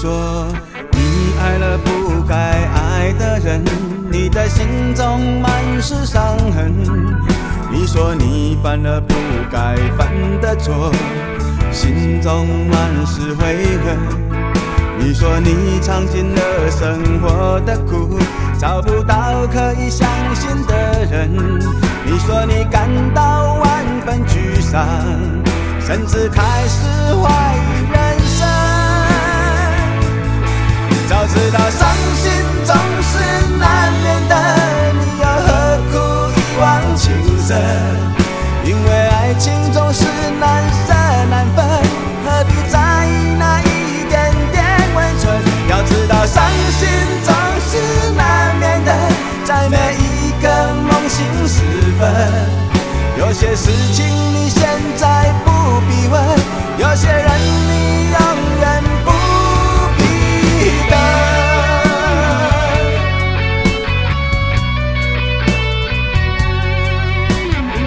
说你爱了不该爱的人，你的心中满是伤痕。你说你犯了不该犯的错，心中满是悔恨。你说你尝尽了生活的苦，找不到可以相信的人。你说你感到万分沮丧，甚至开始怀疑人生。早知道伤心总是难免的，你又何苦一往情深？因为爱情总是难舍难分，何必在意那一点点温存？要知道伤心总是难免的，在每一个梦醒时分。有些事情你现在不必问，有些人